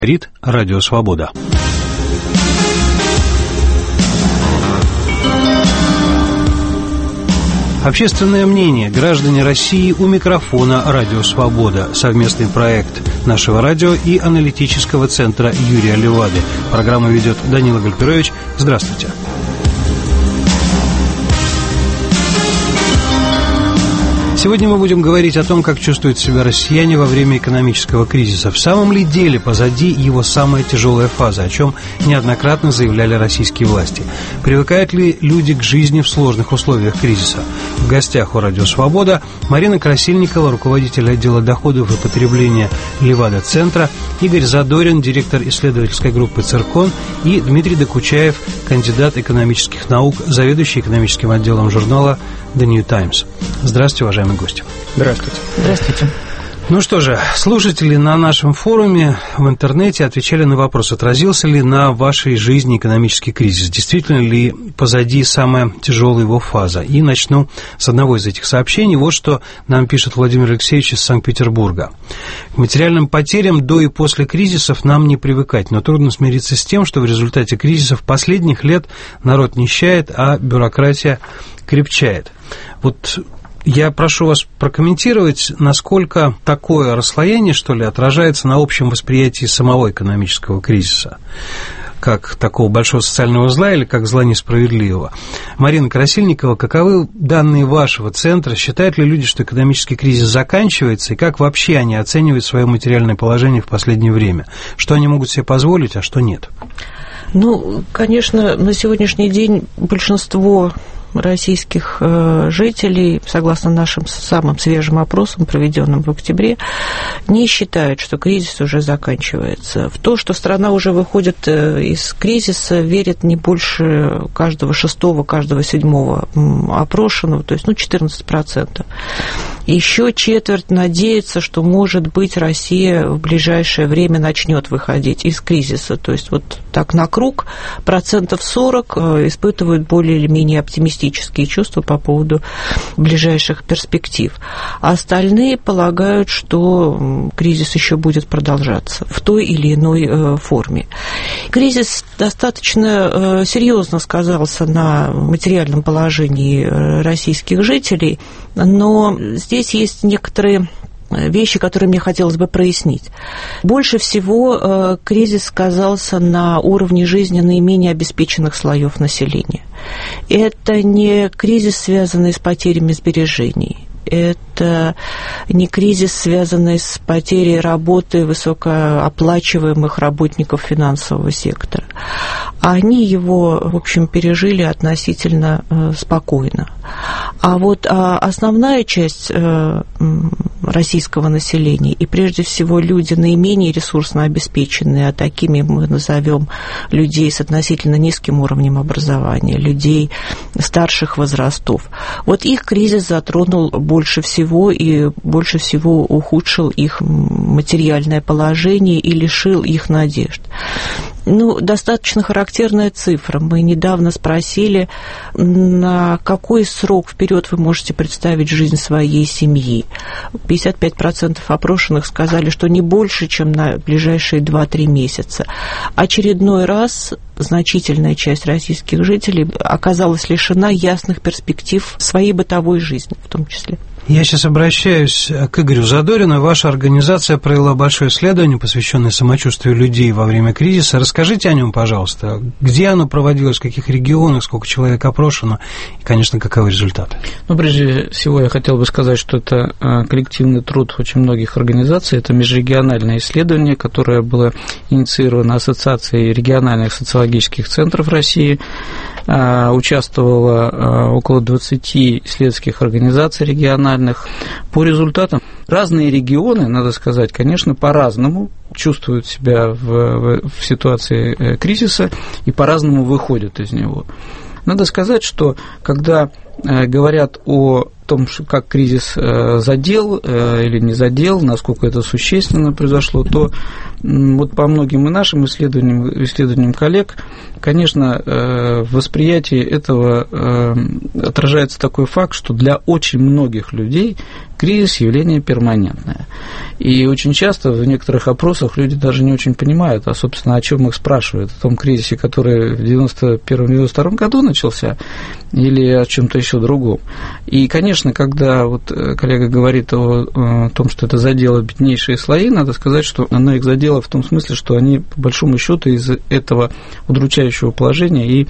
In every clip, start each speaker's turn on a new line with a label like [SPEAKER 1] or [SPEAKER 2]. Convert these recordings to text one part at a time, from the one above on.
[SPEAKER 1] Говорит Радио Свобода. Общественное мнение. Граждане России у микрофона Радио Свобода. Совместный проект нашего радио и аналитического центра Юрия Левады. Программу ведет Данила Гальперович. Здравствуйте. Сегодня мы будем говорить о том, как чувствуют себя россияне во время экономического кризиса. В самом ли деле позади его самая тяжелая фаза, о чем неоднократно заявляли российские власти? Привыкают ли люди к жизни в сложных условиях кризиса? В гостях у Радио Свобода Марина Красильникова, руководитель отдела доходов и потребления Левада-центра, Игорь Задорин, директор исследовательской группы «Циркон», и Дмитрий Докучаев, кандидат экономических наук, заведующий экономическим отделом журнала The New Times. Здравствуйте, уважаемые гости.
[SPEAKER 2] Здравствуйте.
[SPEAKER 3] Здравствуйте.
[SPEAKER 1] Ну что же, слушатели на нашем форуме в интернете отвечали на вопрос, отразился ли на вашей жизни экономический кризис, действительно ли позади самая тяжелая его фаза. И начну с одного из этих сообщений. Вот что нам пишет Владимир Алексеевич из Санкт-Петербурга. К материальным потерям до и после кризисов нам не привыкать, но трудно смириться с тем, что в результате кризисов последних лет народ нищает, а бюрократия крепчает. Вот я прошу вас прокомментировать, насколько такое расслоение, что ли, отражается на общем восприятии самого экономического кризиса, как такого большого социального зла или как зла несправедливого. Марина Красильникова, каковы данные вашего центра? Считают ли люди, что экономический кризис заканчивается, и как вообще они оценивают свое материальное положение в последнее время? Что они могут себе позволить, а что нет?
[SPEAKER 3] Ну, конечно, на сегодняшний день большинство российских жителей, согласно нашим самым свежим опросам, проведенным в октябре, не считают, что кризис уже заканчивается. В то, что страна уже выходит из кризиса, верят не больше каждого шестого, каждого седьмого опрошенного, то есть 14%. Еще четверть надеется, что, может быть, Россия в ближайшее время начнет выходить из кризиса. То есть вот так на круг 40% испытывают более или менее оптимистические чувства по поводу ближайших перспектив. А остальные полагают, что кризис еще будет продолжаться в той или иной форме. Кризис достаточно серьезно сказался на материальном положении российских жителей, но здесь есть некоторые вещи, которые мне хотелось бы прояснить. Больше всего кризис сказался на уровне жизни наименее обеспеченных слоев населения. Это не кризис, связанный с потерями сбережений. Это не кризис, связанный с потерей работы высокооплачиваемых работников финансового сектора. Они его, в общем, пережили относительно спокойно. А вот основная часть российского населения, и прежде всего люди наименее ресурсно обеспеченные, а такими мы назовем людей с относительно низким уровнем образования, людей старших возрастов, вот их кризис затронул больше всего и больше всего ухудшил их материальное положение и лишил их надежд. Достаточно характерная цифра. Мы недавно спросили, на какой срок вперед вы можете представить жизнь своей семьи. 55% опрошенных сказали, что не больше, чем на ближайшие 2-3 месяца. Очередной раз значительная часть российских жителей оказалась лишена ясных перспектив своей бытовой жизни в том числе.
[SPEAKER 1] Я сейчас обращаюсь к Игорю Задорину. Ваша организация провела большое исследование, посвященное самочувствию людей во время кризиса. Расскажите о нем, пожалуйста. Где оно проводилось, в каких регионах, сколько человек опрошено и, конечно, каковы результаты?
[SPEAKER 2] Прежде всего, я хотел бы сказать, что это коллективный труд очень многих организаций. Это межрегиональное исследование, которое было инициировано Ассоциацией региональных социологических центров России. Участвовало около 20 исследовательских организаций региональных. По результатам разные регионы, надо сказать, конечно, по-разному чувствуют себя в ситуации кризиса и по-разному выходят из него. Надо сказать, что когда говорят о том, как кризис задел или не задел, насколько это существенно произошло, то вот по многим и нашим исследованиям коллег, конечно, в восприятии этого отражается такой факт, что для очень многих людей кризис – явление перманентное. И очень часто в некоторых опросах люди даже не очень понимают, а, собственно, о чем их спрашивают, о том кризисе, который в 1991-1992 году начался, или о чем-то еще другом. И, конечно, когда вот коллега говорит о том, что это задело беднейшие слои, надо сказать, что оно их задело в том смысле, что они, по большому счету, из этого удручающего положения и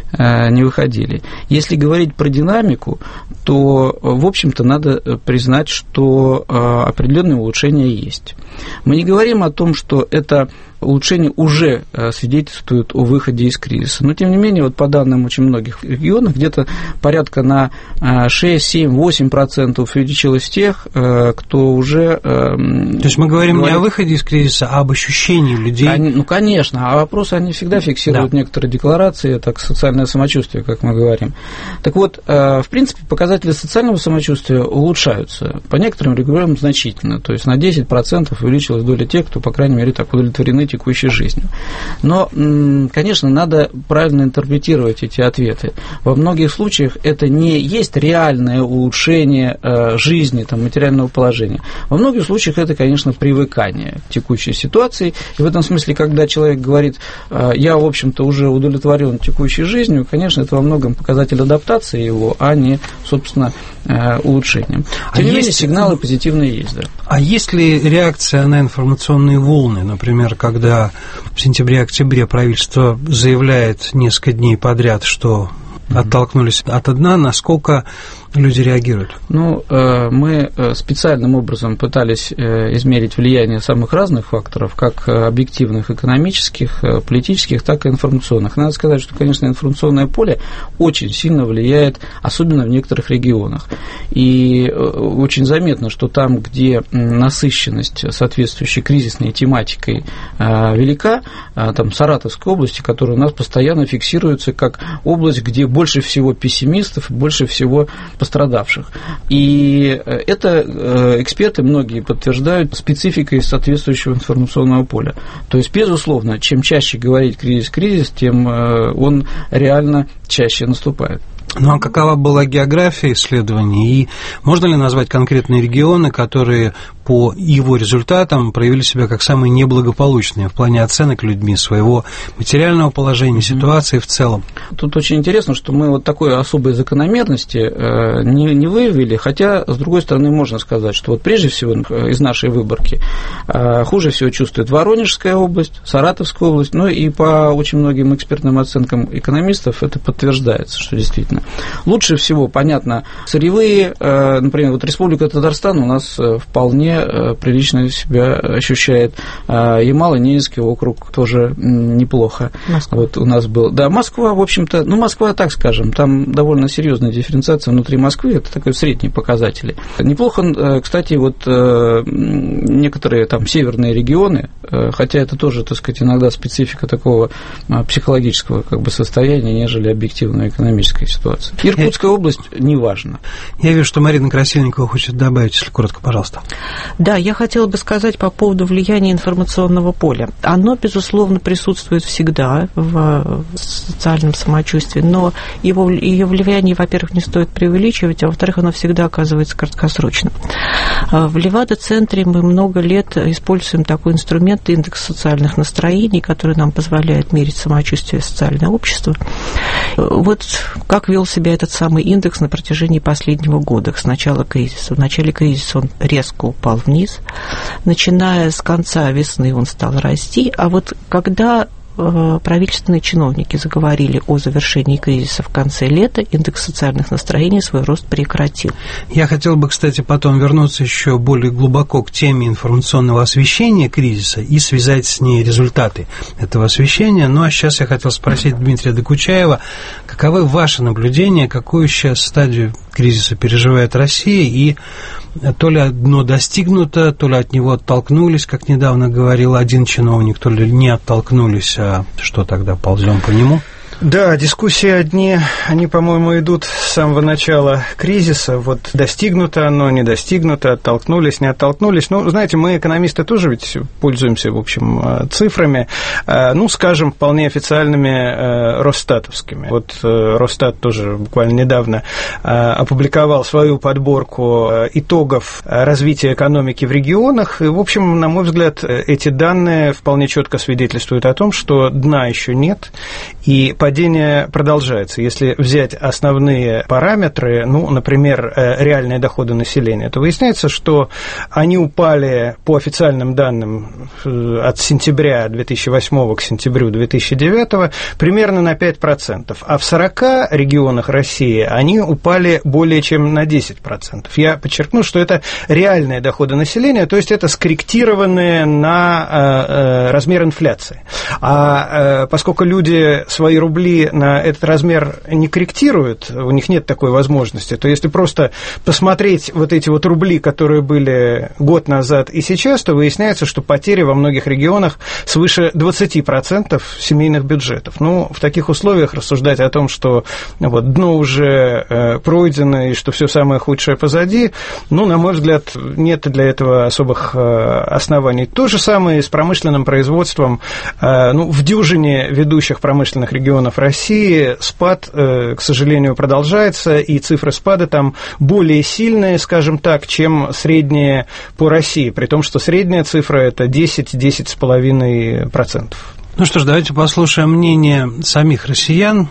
[SPEAKER 2] не выходили. Если говорить про динамику, то, в общем-то, надо признать, что определенные улучшения есть. Мы не говорим о том, что это улучшение уже свидетельствует о выходе из кризиса. Но, тем не менее, вот по данным очень многих регионов, где-то порядка на 6, 7, 8% увеличилось тех, кто уже... То
[SPEAKER 1] есть мы говорим не о выходе из кризиса, а об ощущении людей.
[SPEAKER 2] Ну, конечно, а вопросы они всегда фиксируют некоторые декларации, так, социальное самочувствие, как мы говорим. Так вот, в принципе, показатели социального самочувствия улучшаются по некоторым регионам значительно. То есть на 10% увеличилась доля тех, кто, по крайней мере, так удовлетворены текущей жизнью. Но, конечно, надо правильно интерпретировать эти ответы. Во многих случаях это не есть реальное улучшение жизни, там, материального положения. Во многих случаях это, конечно, привыкание к текущей ситуации. И в этом смысле, когда человек говорит, я, в общем-то, уже удовлетворен текущей жизнью, конечно, это во многом показатель адаптации его, а не, собственно, улучшением. Тем не менее, сигналы позитивные есть, да.
[SPEAKER 1] А есть ли реакция на информационные волны, например, когда в сентябре-октябре правительство заявляет несколько дней подряд, что оттолкнулись от дна, насколько люди реагируют?
[SPEAKER 2] Ну, мы специальным образом пытались измерить влияние самых разных факторов, как объективных, экономических, политических, так и информационных. Надо сказать, что, конечно, информационное поле очень сильно влияет, особенно в некоторых регионах. И очень заметно, что там, где насыщенность соответствующей кризисной тематикой велика, там Саратовской области, которая у нас постоянно фиксируется как область, где больше всего пессимистов, больше всего пострадавших. И это эксперты многие подтверждают спецификой соответствующего информационного поля. То есть, безусловно, чем чаще говорить кризис, тем он реально чаще наступает.
[SPEAKER 1] Ну, а какова была география исследований? И можно ли назвать конкретные регионы, которые по его результатам проявили себя как самые неблагополучные в плане оценок людьми своего материального положения, ситуации в целом?
[SPEAKER 2] Тут очень интересно, что мы вот такой особой закономерности не выявили, хотя, с другой стороны, можно сказать, что вот прежде всего из нашей выборки хуже всего чувствует Воронежская область, Саратовская область, ну и по очень многим экспертным оценкам экономистов это подтверждается, что действительно. Лучше всего, понятно, сырьевые, например, вот Республика Татарстан у нас вполне прилично себя ощущает. Ямало-Ненецкий округ тоже неплохо. Москва. Вот у нас был. Да, Москва, в общем-то, ну, Москва, так скажем, там довольно серьезная дифференциация внутри Москвы, это такой средние показатели. Неплохо, кстати, вот некоторые там северные регионы, хотя это тоже, так сказать, иногда специфика такого психологического как бы состояния, нежели объективной экономической ситуации. Иркутская область неважно.
[SPEAKER 1] Я вижу, что Марина Красильникова хочет добавить, если коротко, пожалуйста.
[SPEAKER 3] Да, я хотела бы сказать по поводу влияния информационного поля. Оно, безусловно, присутствует всегда в социальном самочувствии, но ее влияние, во-первых, не стоит преувеличивать, а во-вторых, оно всегда оказывается краткосрочным. В Левада-центре мы много лет используем такой инструмент, индекс социальных настроений, который нам позволяет мерить самочувствие социального общества. Вот как вел себя этот самый индекс на протяжении последнего года, с начала кризиса. В начале кризиса он резко упал вниз. Начиная с конца весны он стал расти, а вот когда правительственные чиновники заговорили о завершении кризиса в конце лета, индекс социальных настроений свой рост прекратил.
[SPEAKER 1] Я хотел бы, кстати, потом вернуться еще более глубоко к теме информационного освещения кризиса и связать с ней результаты этого освещения. Ну, а сейчас я хотел спросить Дмитрия Докучаева, каковы ваши наблюдения, какую сейчас стадию кризиса переживает Россия, и то ли дно достигнуто, то ли от него оттолкнулись, как недавно говорил один чиновник, то ли не оттолкнулись, а что тогда, ползем по нему?
[SPEAKER 4] Да, дискуссии они, по-моему, идут с самого начала кризиса. Вот достигнуто оно, не достигнуто, оттолкнулись, не оттолкнулись. Ну, знаете, мы, экономисты, тоже ведь пользуемся, в общем, цифрами, ну, скажем, вполне официальными росстатовскими. Вот Росстат тоже буквально недавно опубликовал свою подборку итогов развития экономики в регионах. И, в общем, на мой взгляд, эти данные вполне четко свидетельствуют о том, что дна еще нет, и падение продолжается. Если взять основные параметры, ну, например, реальные доходы населения, то выясняется, что они упали по официальным данным от сентября 2008 к сентябрю 2009 примерно на 5%, а в 40 регионах России они упали более чем на 10%. Я подчеркну, что это реальные доходы населения, то есть это скорректированные на размер инфляции. А поскольку люди свои рубли на этот размер не корректируют, у них нет такой возможности, то если просто посмотреть вот эти вот рубли, которые были год назад и сейчас, то выясняется, что потери во многих регионах свыше 20% семейных бюджетов. Ну, в таких условиях рассуждать о том, что вот дно уже пройдено и что все самое худшее позади, ну, на мой взгляд, нет для этого особых оснований. То же самое и с промышленным производством. Ну, в дюжине ведущих промышленных регионов России спад, к сожалению, продолжается, и цифры спада там более сильные, скажем так, чем средние по России, при том, что средняя цифра – это 10-10,5%.
[SPEAKER 1] Ну что ж, давайте послушаем мнение самих россиян.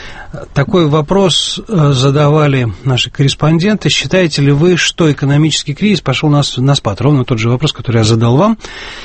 [SPEAKER 1] Такой вопрос задавали наши корреспонденты. Считаете ли вы, что экономический кризис пошел на спад? Ровно тот же вопрос, который я задал вам.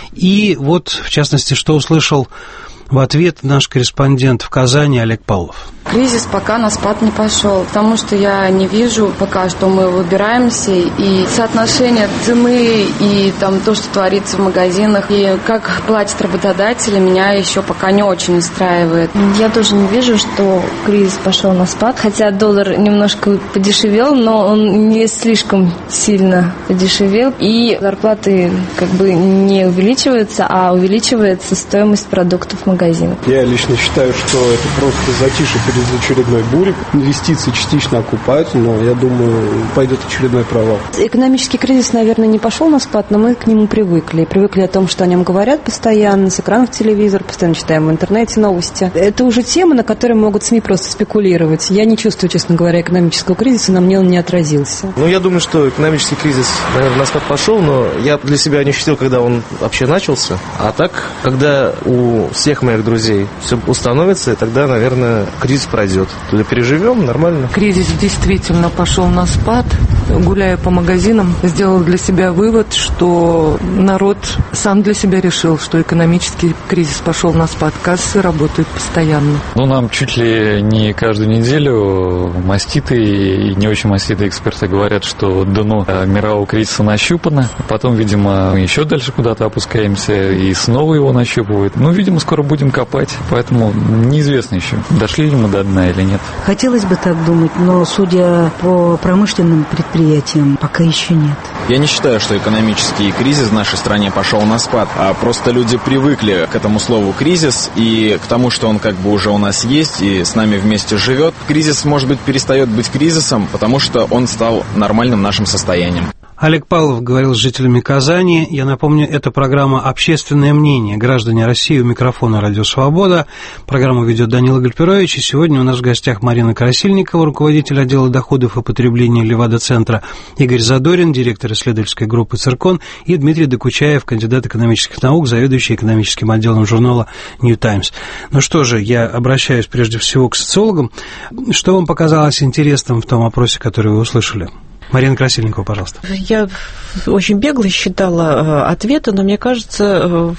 [SPEAKER 1] И вот, в частности, что услышал в ответ наш корреспондент в Казани Олег Павлов.
[SPEAKER 5] Кризис пока на спад не пошел, потому что я не вижу пока, что мы выбираемся, и соотношение цены и там то, что творится в магазинах, и как платят работодатели, меня еще пока не очень устраивает.
[SPEAKER 6] Я тоже не вижу, что кризис пошел на спад, хотя доллар немножко подешевел, но он не слишком сильно подешевел, и зарплаты как бы не увеличиваются, а увеличивается стоимость продуктов в магазинах.
[SPEAKER 7] Я лично считаю, что это просто затишье перед очередной бурей. Инвестиции частично окупаются, но, я думаю, пойдет очередной провал.
[SPEAKER 8] Экономический кризис, наверное, не пошел на спад, но мы к нему привыкли. Привыкли о том, что о нем говорят постоянно, с экранов телевизора, постоянно читаем в интернете новости. Это уже тема, на которой могут СМИ просто спекулировать. Я не чувствую, честно говоря, экономического кризиса, на мне он не отразился.
[SPEAKER 9] Ну, я думаю, что экономический кризис, наверное, на спад пошел, но я для себя не ощутил, когда он вообще начался. А так, когда у всех моих друзей все установится, тогда, наверное, кризис пройдет. Туда переживем, нормально.
[SPEAKER 10] Кризис действительно пошел на спад. Гуляя по магазинам, сделал для себя вывод, что народ сам для себя решил, что экономический кризис пошел на спад. Кассы работают постоянно.
[SPEAKER 11] Ну, нам чуть ли не каждую неделю маститые и не очень маститые эксперты говорят, что дно мирового кризиса нащупано. Потом, видимо, мы еще дальше куда-то опускаемся и снова его нащупывают. Ну, видимо, скоро будем копать. Поэтому неизвестно еще, дошли ли мы до дна или нет.
[SPEAKER 8] Хотелось бы так думать, но судя по промышленным предприятиям, пока еще нет.
[SPEAKER 12] Я не считаю, что экономический кризис в нашей стране пошел на спад, а просто люди привыкли к этому слову «кризис» и к тому, что он как бы уже у нас есть и с нами вместе живет. Кризис, может быть, перестает быть кризисом, потому что он стал нормальным нашим состоянием.
[SPEAKER 1] Олег Павлов говорил с жителями Казани. Я напомню, это программа «Общественное мнение». Граждане России, у микрофона «Радио Свобода». Программу ведет Данила Гальперович. И сегодня у нас в гостях Марина Красильникова, руководитель отдела доходов и потребления Левада-центра, Игорь Задорин, директор исследовательской группы «Циркон», и Дмитрий Докучаев, кандидат экономических наук, заведующий экономическим отделом журнала «Нью Таймс». Ну что же, я обращаюсь прежде всего к социологам. Что вам показалось интересным в том опросе, который вы услышали? Марина Красильникова, пожалуйста.
[SPEAKER 3] Я очень бегло считала ответы, но мне кажется,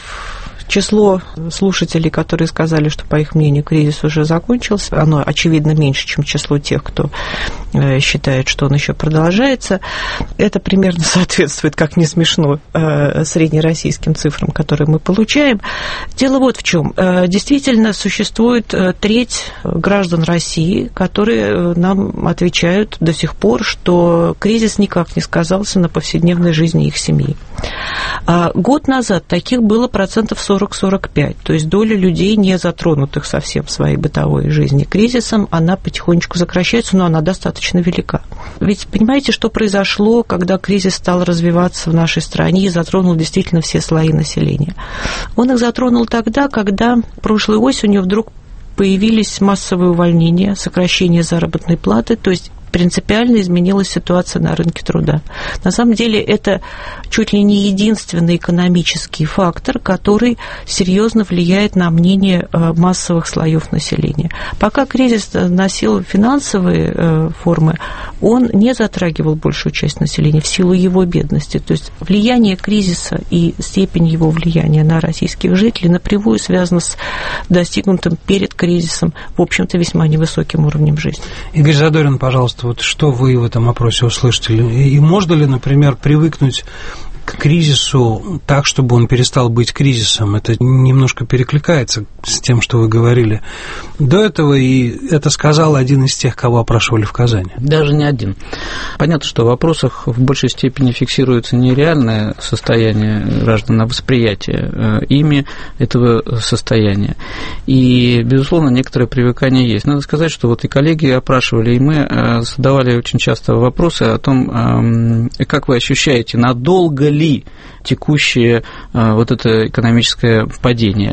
[SPEAKER 3] число слушателей, которые сказали, что, по их мнению, кризис уже закончился, оно, очевидно, меньше, чем число тех, кто считает, что он еще продолжается. Это примерно соответствует, как не смешно, среднероссийским цифрам, которые мы получаем. Дело вот в чем. Действительно, существует треть граждан России, которые нам отвечают до сих пор, что кризис никак не сказался на повседневной жизни их семьи. Год назад таких было 40%. 40-45. То есть доля людей, не затронутых совсем в своей бытовой жизни кризисом, она потихонечку сокращается, но она достаточно велика. Ведь понимаете, что произошло, когда кризис стал развиваться в нашей стране и затронул действительно все слои населения? Он их затронул тогда, когда прошлой осенью вдруг появились массовые увольнения, сокращение заработной платы, то есть принципиально изменилась ситуация на рынке труда. На самом деле это чуть ли не единственный экономический фактор, который серьезно влияет на мнение массовых слоев населения. Пока кризис носил финансовые формы, он не затрагивал большую часть населения в силу его бедности. То есть влияние кризиса и степень его влияния на российских жителей напрямую связано с достигнутым перед кризисом, в общем-то, весьма невысоким уровнем жизни.
[SPEAKER 1] Игорь Задорин, пожалуйста, вот что вы в этом опросе услышите? И можно ли, например, привыкнуть к кризису так, чтобы он перестал быть кризисом? Это немножко перекликается с тем, что вы говорили до этого, и это сказал один из тех, кого опрашивали в Казани.
[SPEAKER 2] Даже не один. Понятно, что в вопросах в большей степени фиксируется не реальное состояние граждан, а восприятие ими этого состояния. И, безусловно, некоторое привыкание есть. Надо сказать, что вот и коллеги опрашивали, и мы задавали очень часто вопросы о том, как вы ощущаете, надолго ли текущее вот это экономическое падение.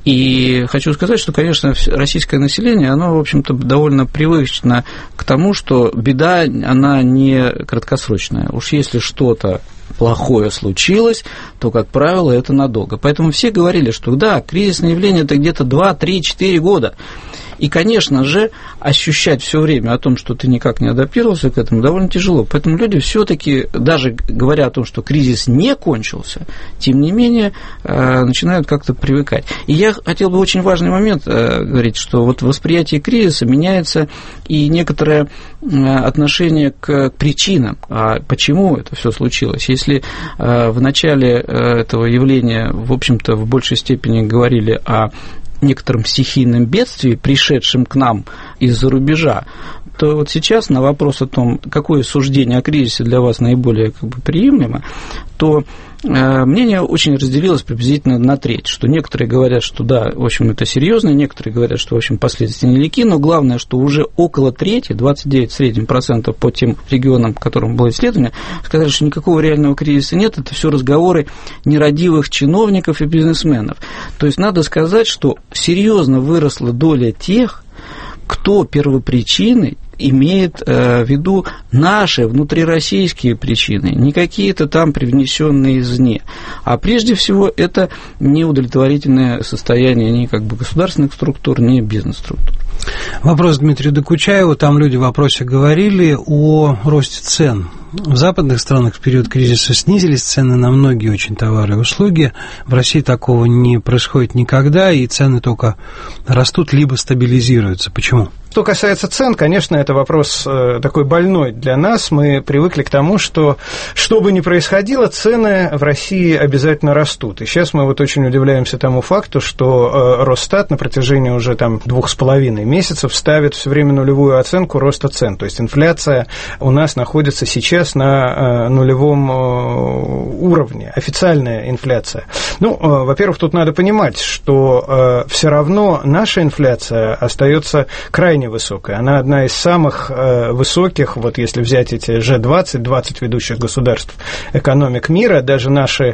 [SPEAKER 2] И хочу сказать, что, конечно, российское население, оно, в общем-то, довольно привычно к тому, что беда, она не краткосрочная. Уж если что-то плохое случилось, то, как правило, это надолго. Поэтому все говорили, что да, кризисное явление – это где-то 2, 3, 4 года. И, конечно же, ощущать все время о том, что ты никак не адаптировался к этому, довольно тяжело. Поэтому люди все-таки, даже говоря о том, что кризис не кончился, тем не менее, начинают как-то привыкать. И я хотел бы очень важный момент говорить, что вот восприятие кризиса меняется и некоторое отношение к причинам. А почему это все случилось? Если в начале этого явления, в общем-то, в большей степени говорили о некотором стихийном бедствии, пришедшем к нам из-за рубежа, то вот сейчас на вопрос о том, какое суждение о кризисе для вас наиболее приемлемо, то мнение очень разделилось приблизительно на треть, что некоторые говорят, что да, в общем, это серьезно, некоторые говорят, что, в общем, последствия невелики, но главное, что уже около трети, 29 в среднем процентов по тем регионам, по которым было исследование, сказали, что никакого реального кризиса нет, это все разговоры нерадивых чиновников и бизнесменов. То есть надо сказать, что серьезно выросла доля тех, кто первопричиной имеет в виду наши внутрироссийские причины, не какие-то там привнесенные извне. А прежде всего это неудовлетворительное состояние ни государственных структур, ни бизнес-структур.
[SPEAKER 1] Вопрос Дмитрию Докучаеву. Там люди в вопросе говорили о росте цен. В западных странах в период кризиса снизились цены на многие очень товары и услуги. В России такого не происходит никогда, и цены только растут либо стабилизируются. Почему?
[SPEAKER 4] Что касается цен, конечно, это вопрос такой больной для нас. Мы привыкли к тому, что бы ни происходило, цены в России обязательно растут. И сейчас мы вот очень удивляемся тому факту, что Росстат на протяжении уже 2,5 месяцев ставит все время нулевую оценку роста цен. То есть инфляция у нас находится сейчас на нулевом уровне, официальная инфляция. Во-первых, тут надо понимать, что все равно наша инфляция остается крайне высокая. Она одна из самых высоких, вот если взять эти G20, 20 ведущих государств экономик мира, даже наши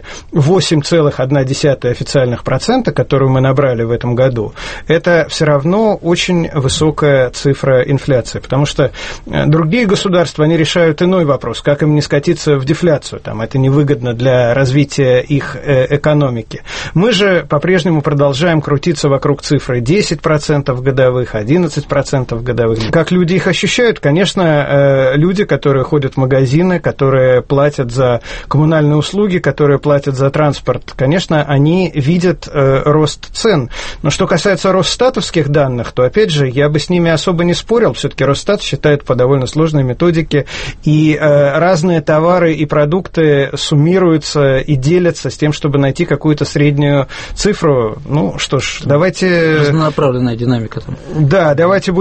[SPEAKER 4] 8,1 официальных процента, которую мы набрали в этом году, это все равно очень высокая цифра инфляции, потому что другие государства, они решают иной вопрос, как им не скатиться в дефляцию, это невыгодно для развития их экономики. Мы же по-прежнему продолжаем крутиться вокруг цифры 10% годовых, 11% годовых. Как люди их ощущают? Конечно, люди, которые ходят в магазины, которые платят за коммунальные услуги, которые платят за транспорт, конечно, они видят рост цен. Но что касается росстатовских данных, то, опять же, я бы с ними особо не спорил. Все-таки Росстат считает по довольно сложной методике, и разные товары и продукты суммируются и делятся с тем, чтобы найти какую-то среднюю цифру. Давайте...
[SPEAKER 2] Разнонаправленная динамика там.
[SPEAKER 4] Да, давайте будем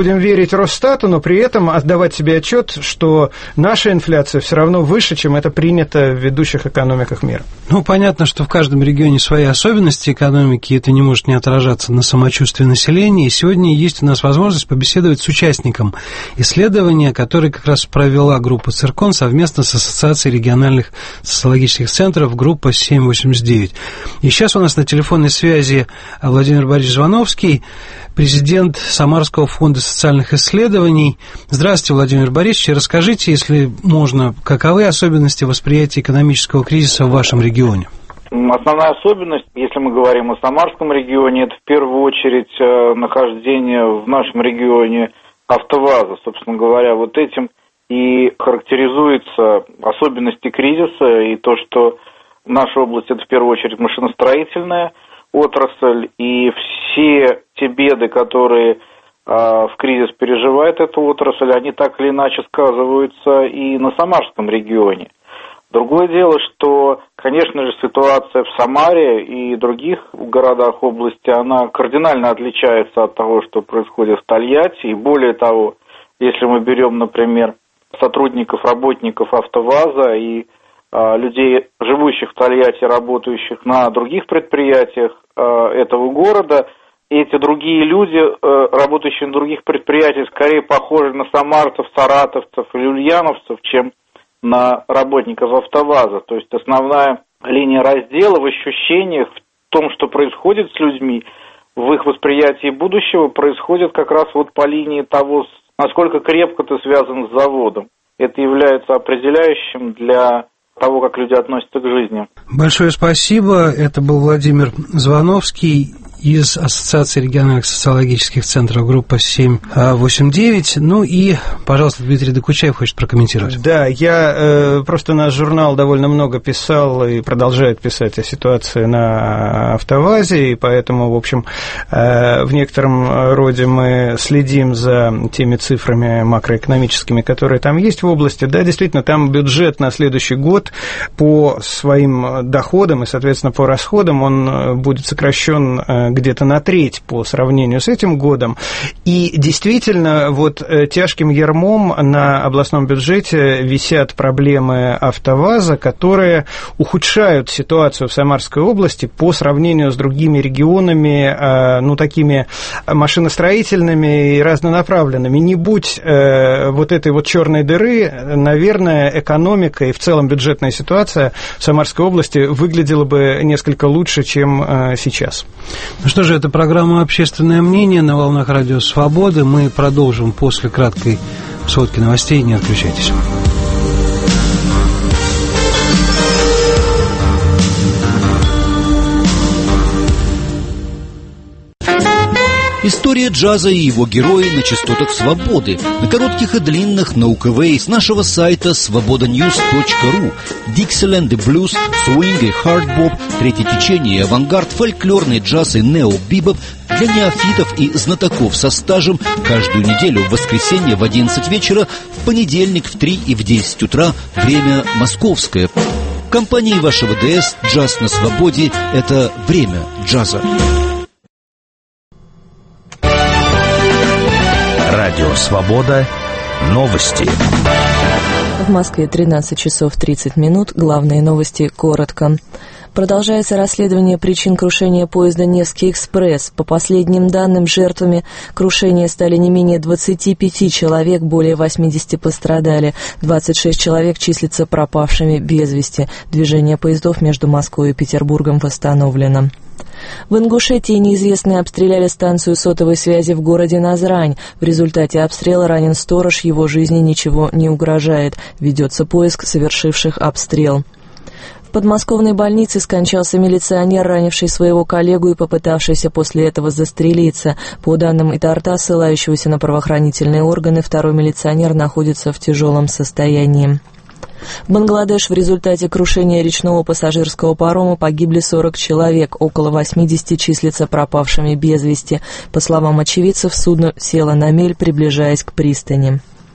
[SPEAKER 4] будем верить Росстату, но при этом отдавать себе отчет, что наша инфляция все равно выше, чем это принято в ведущих экономиках мира.
[SPEAKER 1] Ну, понятно, что в каждом регионе свои особенности экономики, и это не может не отражаться на самочувствии населения. И сегодня есть у нас возможность побеседовать с участником исследования, которое как раз провела группа «Циркон» совместно с Ассоциацией региональных социологических центров, группа 789. И сейчас у нас на телефонной связи Владимир Борисович Звановский, президент Самарского фонда социальных исследований. Здравствуйте, Владимир Борисович. Расскажите, если можно, каковы особенности восприятия экономического кризиса в вашем регионе?
[SPEAKER 13] Основная особенность, если мы говорим о Самарском регионе, это в первую очередь нахождение в нашем регионе АвтоВАЗа. Собственно говоря, вот этим и характеризуются особенности кризиса и то, что наша область это в первую очередь машиностроительная отрасль, и все те беды, которые в кризис переживает эта отрасль, они так или иначе сказываются и на Самарском регионе. Другое дело, что, конечно же, ситуация в Самаре и других городах области, она кардинально отличается от того, что происходит в Тольятти. И более того, если мы берем, например, сотрудников, работников АвтоВАЗа и людей, живущих в Тольятти, работающих на других предприятиях этого города, эти другие люди, работающие на других предприятиях, скорее похожи на самарцев, саратовцев или ульяновцев, чем на работников АвтоВАЗа. То есть основная линия раздела в ощущениях, в том, что происходит с людьми, в их восприятии будущего, происходит как раз вот по линии того, насколько крепко ты связан с заводом. Это является определяющим для того, как люди относятся к жизни.
[SPEAKER 1] Большое спасибо. Это был Владимир Звановский из Ассоциации региональных социологических центров, группа 789. Ну и, пожалуйста, Дмитрий Докучаев хочет прокомментировать.
[SPEAKER 4] Да, я просто наш журнал довольно много писал и продолжает писать о ситуации на АвтоВАЗе, и поэтому, в общем, в некотором роде мы следим за теми цифрами макроэкономическими, которые там есть в области. Да, действительно, там бюджет на следующий год по своим доходам и, соответственно, по расходам он будет сокращен где-то на треть по сравнению с этим годом. И действительно, вот тяжким ярмом на областном бюджете висят проблемы АвтоВАЗа, которые ухудшают ситуацию в Самарской области по сравнению с другими регионами, ну, такими машиностроительными и разнонаправленными. Не будь вот этой вот черной дыры, наверное, экономика и в целом бюджетная ситуация в Самарской области выглядела бы несколько лучше, чем сейчас.
[SPEAKER 1] Ну что же, это программа «Общественное мнение» на волнах Радио Свободы. Мы продолжим после краткой сводки новостей. Не отключайтесь.
[SPEAKER 14] История джаза и его герои на частотах свободы, на коротких и длинных, на УКВ, с нашего сайта svobodanews.ru. Dixieland и блюз, свинг и хардбоп, третье течение и авангард, фольклорный джаз и нео-бибоп для неофитов и знатоков со стажем каждую неделю в воскресенье в 11 вечера, в понедельник в 3 и в 10 утра, время московское. В компании вашего ДС «Джаз на свободе» — это время джаза.
[SPEAKER 15] Радио «Свобода». Новости.
[SPEAKER 16] В Москве 13 часов 30 минут. Главные новости коротко. Продолжается расследование причин крушения поезда «Невский экспресс». По последним данным, жертвами крушения стали не менее 25 человек, более 80 пострадали. 26 человек числятся пропавшими без вести. Движение поездов между Москвой и Петербургом восстановлено. В Ингушетии неизвестные обстреляли станцию сотовой связи в городе Назрань. В результате обстрела ранен сторож, его жизни ничего не угрожает. Ведется поиск совершивших обстрел. В подмосковной больнице скончался милиционер, ранивший своего коллегу и попытавшийся после этого застрелиться. По данным ИТАРТА, ссылающегося на правоохранительные органы, второй милиционер находится в тяжелом состоянии. В Бангладеш в результате крушения речного пассажирского парома погибли 40 человек, около 80 числятся пропавшими без вести. По словам очевидцев, судно село на мель, приближаясь к пристани.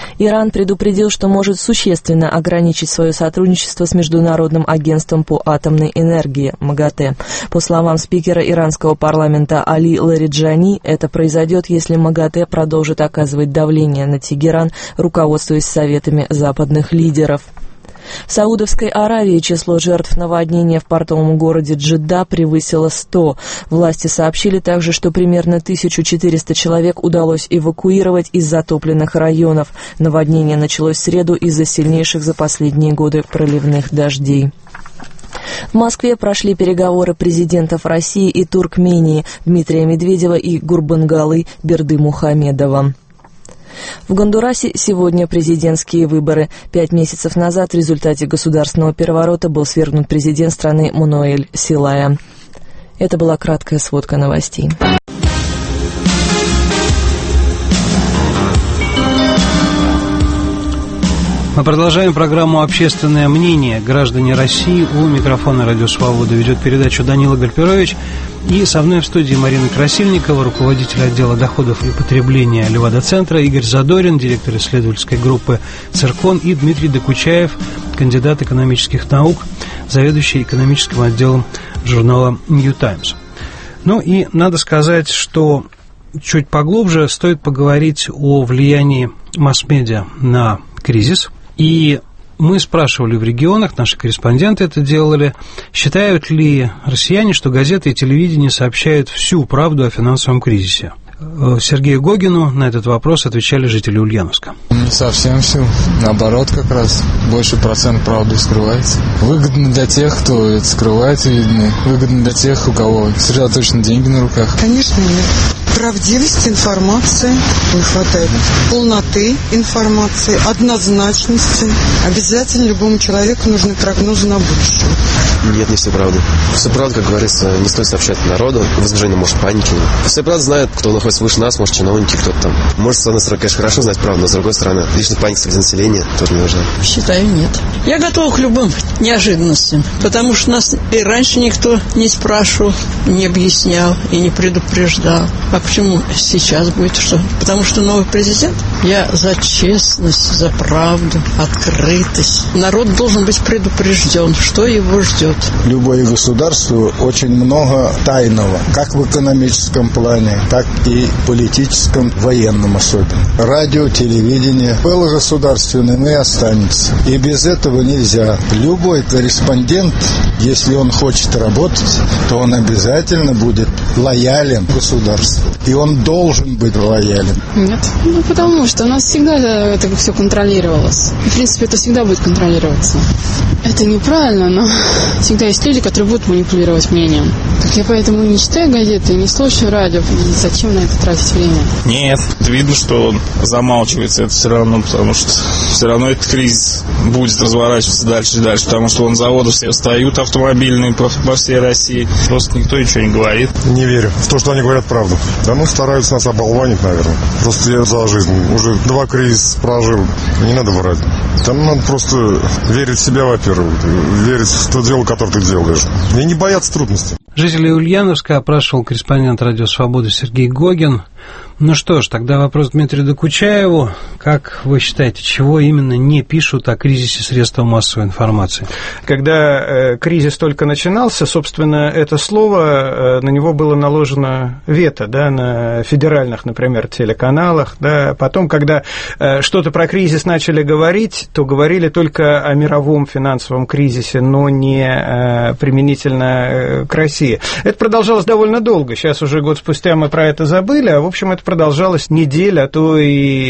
[SPEAKER 16] Иран предупредил, что может существенно ограничить свое сотрудничество с Международным агентством по атомной энергии МАГАТЭ. По словам спикера иранского парламента Али Лариджани, это произойдет, если МАГАТЭ продолжит оказывать давление на Тегеран, руководствуясь советами западных лидеров. В Саудовской Аравии число жертв наводнения в портовом городе Джидда превысило 100. Власти сообщили также, что примерно 1400 человек удалось эвакуировать из затопленных районов. Наводнение началось в среду из-за сильнейших за последние годы проливных дождей. В Москве прошли переговоры президентов России и Туркмении Дмитрия Медведева и Гурбангалы Бердымухамедова. В Гондурасе сегодня президентские выборы. 5 месяцев назад в результате государственного переворота был свергнут президент страны Мануэль Селая. Это была краткая сводка новостей.
[SPEAKER 1] Мы продолжаем программу «Общественное мнение». Граждане России. У микрофона «Радио Свобода» ведет передачу Данила Гальперович. И со мной в студии Марина Красильникова, руководитель отдела доходов и потребления Левада-центра, Игорь Задорин, директор исследовательской группы «Циркон», и Дмитрий Докучаев, кандидат экономических наук, заведующий экономическим отделом журнала «Нью Таймс». Ну и надо сказать, что чуть поглубже стоит поговорить о влиянии масс-медиа на кризис. И мы спрашивали в регионах, наши корреспонденты это делали, считают ли россияне, что газеты и телевидение сообщают всю правду о финансовом кризисе. Сергею Гогину на этот вопрос отвечали жители Ульяновска.
[SPEAKER 17] Не совсем всю. Наоборот, как раз больше процент правды скрывается. Выгодно для тех, кто это скрывает, видно. Выгодно для тех, у кого сосредоточены деньги на руках.
[SPEAKER 18] Конечно, нет. Правдивости информации не хватает. Полноты информации, однозначности. Обязательно любому человеку нужны прогнозы на будущее.
[SPEAKER 19] Нет, не все правда. Все правда, как говорится, не стоит сообщать народу. Возбуждение, может, паники. Все правда знают, кто находится выше нас, может, чиновники, кто-то там. Может, с одной стороны, конечно, хорошо знать правду, но с другой стороны, лишней паники среди населения тоже не нужно.
[SPEAKER 20] Считаю, нет. Я готова к любым неожиданностям, потому что нас и раньше никто не спрашивал, не объяснял и не предупреждал. А почему сейчас будет что? Потому что новый президент? Я за честность, за правду, открытость. Народ должен быть предупрежден, что его ждет.
[SPEAKER 21] Любое государство очень много тайного, как в экономическом плане, так и политическом, военном особенно. Радио, телевидение было государственным и останется. И без этого нельзя. Любой корреспондент, если он хочет работать, то он обязательно будет лоялен государству. И он должен быть лоялен.
[SPEAKER 22] Нет. Потому что у нас всегда это все контролировалось. И, в принципе, это всегда будет контролироваться. Это неправильно, но всегда есть люди, которые будут манипулировать мнением. Так я поэтому не читаю газеты, не слушаю радио. И зачем на это тратить время?
[SPEAKER 23] Нет. Видно, что он замалчивается это все равно, потому что все равно этот кризис будет разворачиваться дальше и дальше, потому что заводы все встают автомобильные по всей России. Просто никто ничего не говорит.
[SPEAKER 24] Не верю в то, что они говорят правду. Да стараются нас оболванить, наверное. Просто я за жизнь уже 2 кризиса прожил. Не надо врать. Там надо просто верить в себя, во-первых. Верить в то дело, которое ты делаешь. И не бояться трудностей.
[SPEAKER 1] Жителей Ульяновска опрашивал корреспондент «Радио Свобода» Сергей Гогин. Ну что ж, тогда вопрос Дмитрию Докучаеву. Как вы считаете, чего именно не пишут о кризисе средства массовой информации?
[SPEAKER 4] Когда кризис только начинался, собственно, это слово, на него было наложено вето, да, на федеральных, например, телеканалах. Да. Потом, когда что-то про кризис начали говорить, то говорили только о мировом финансовом кризисе, но не применительно к России. Это продолжалось довольно долго. Сейчас уже год спустя мы про это забыли, а в общем это продолжалось неделю, а то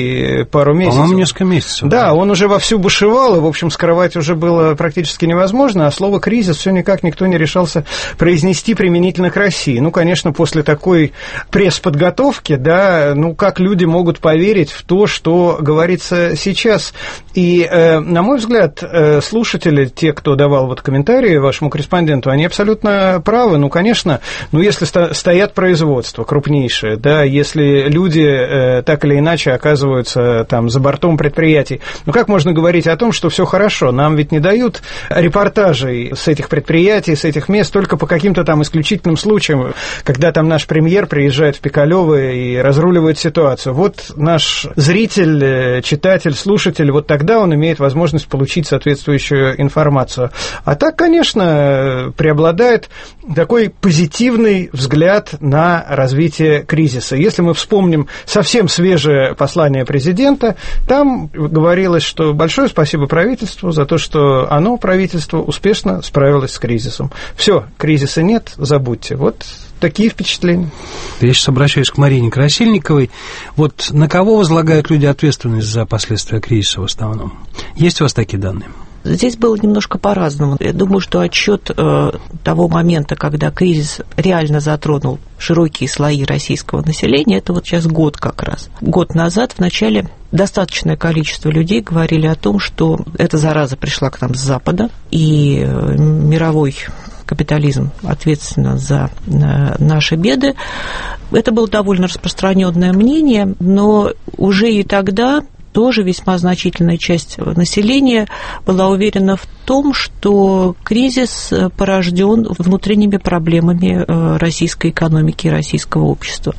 [SPEAKER 4] и пару месяцев.
[SPEAKER 1] По-моему, несколько месяцев.
[SPEAKER 4] Да, он уже вовсю бушевал, и, в общем, скрывать уже было практически невозможно, а слово «кризис» все никак никто не решался произнести применительно к России. Ну, конечно, после такой пресс-подготовки, да, ну, как люди могут поверить в то, что говорится сейчас? И, на мой взгляд, слушатели, те, кто давал вот комментарии вашему корреспонденту, они абсолютно правы. Ну, конечно, ну, если стоят производства крупнейшие, да, если люди так или иначе оказываются там за бортом предприятий. Но как можно говорить о том, что все хорошо? Нам ведь не дают репортажей с этих предприятий, с этих мест только по каким-то там исключительным случаям, когда там наш премьер приезжает в Пикалёво и разруливает ситуацию. Вот наш зритель, читатель, слушатель, вот тогда он имеет возможность получить соответствующую информацию. А так, конечно, преобладает такой позитивный взгляд на развитие кризиса. Если мы вспомним совсем свежее послание президента, там говорилось, что большое спасибо правительству за то, что оно, правительство, успешно справилось с кризисом. Все, кризиса нет, забудьте. Вот такие впечатления.
[SPEAKER 1] Я сейчас обращаюсь к Марине Красильниковой. Вот на кого возлагают люди ответственность за последствия кризиса в основном? Есть у вас такие данные?
[SPEAKER 3] Здесь было немножко по-разному. Я думаю, что отчет того момента, когда кризис реально затронул широкие слои российского населения, это вот сейчас год как раз. Год назад, в начале, достаточное количество людей говорили о том, что эта зараза пришла к нам с Запада, и мировой капитализм ответственно за наши беды. Это было довольно распространенное мнение, но уже и тогда тоже весьма значительная часть населения была уверена в том, что кризис порожден внутренними проблемами российской экономики и российского общества.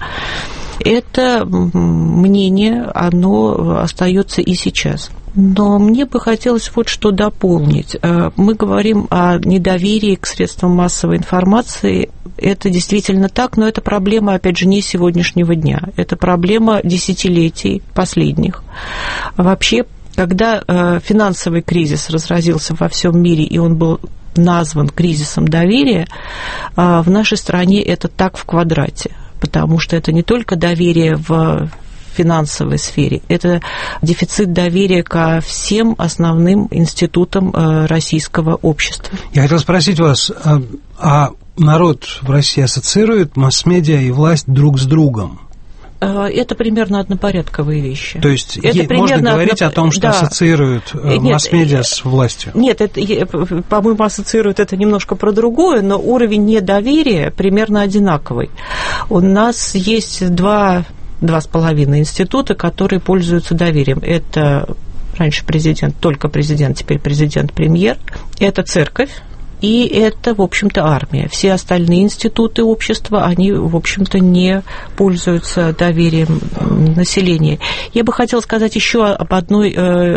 [SPEAKER 3] Это мнение, оно остается и сейчас. Но мне бы хотелось вот что дополнить. Мы говорим о недоверии к средствам массовой информации. Это действительно так, но это проблема, опять же, не сегодняшнего дня. Это проблема десятилетий последних. Вообще, когда финансовый кризис разразился во всем мире, и он был назван кризисом доверия, в нашей стране это так в квадрате, потому что это не только доверие в финансовой сфере, это дефицит доверия ко всем основным институтам российского общества.
[SPEAKER 1] Я хотел спросить вас, а народ в России ассоциирует масс-медиа и власть друг с другом?
[SPEAKER 3] Это примерно однопорядковые вещи.
[SPEAKER 1] То есть можно говорить о том, что ассоциируют масс-медиа с властью?
[SPEAKER 3] Нет, это, по-моему, ассоциируют это немножко про другое, но уровень недоверия примерно одинаковый. У нас есть два с половиной института, которые пользуются доверием. Это раньше президент, только президент, теперь президент-премьер. Это церковь. И это, в общем-то, армия. Все остальные институты общества, они, в общем-то, не пользуются доверием населения. Я бы хотела сказать еще об одной